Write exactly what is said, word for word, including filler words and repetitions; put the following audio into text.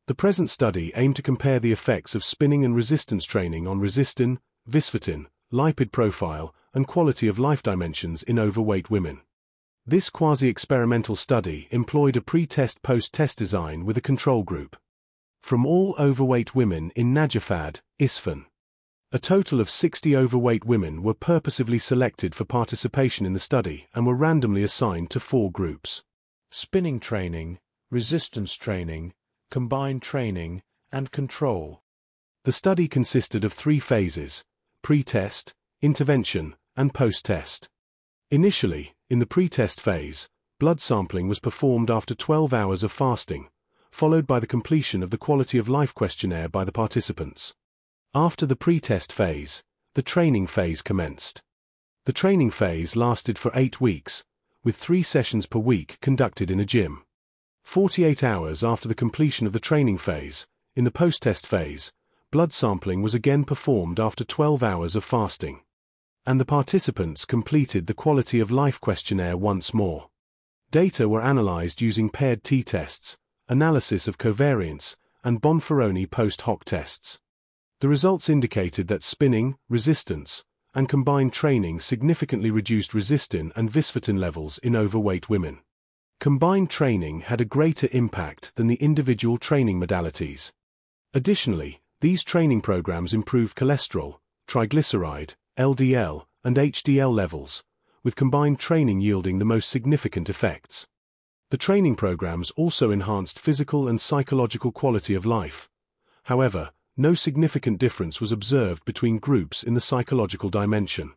The present study aimed to compare the effects of spinning and resistance training on resistin, visfetin, lipid profile, and quality of life dimensions in overweight women. This quasi-experimental study employed a pre-test post-test design with a control group. From all overweight women in Najafad, Isfahan. A total of sixty overweight women were purposefully selected for participation in the study and were randomly assigned to four groups: spinning training, resistance training, combined training, and control. The study consisted of three phases: pre-test, intervention, and post-test. Initially, in the pre-test phase, blood sampling was performed after twelve hours of fasting, followed by the completion of the quality of life questionnaire by the participants. After the pre-test phase, the training phase commenced. The training phase lasted for eight weeks, with three sessions per week conducted in a gym. forty-eight hours after the completion of the training phase, in the post-test phase, blood sampling was again performed after twelve hours of fasting. And the participants completed the quality of life questionnaire once more. Data were analyzed using paired t-tests, analysis of covariance, and Bonferroni post-hoc tests. The results indicated that spinning, resistance, and combined training significantly reduced resistin and visfetin levels in overweight women. Combined training had a greater impact than the individual training modalities. Additionally, these training programs improved cholesterol, triglyceride, L D L, and H D L levels, with combined training yielding the most significant effects. The training programs also enhanced physical and psychological quality of life. However, no significant difference was observed between groups in the psychological dimension.